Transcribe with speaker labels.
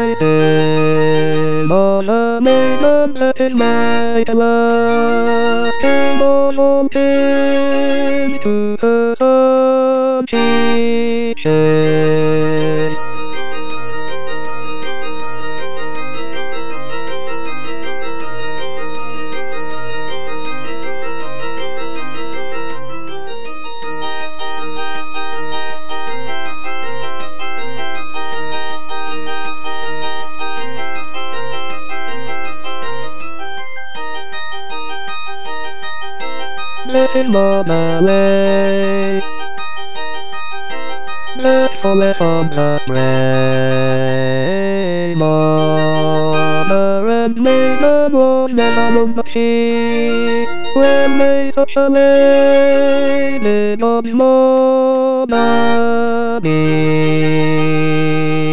Speaker 1: rising on a maiden that is made everlasting all things to her son teaches. Blessed Monterey, blessed forest on the spray, mother and maiden was never on the sea, when they such a lady God's mother be.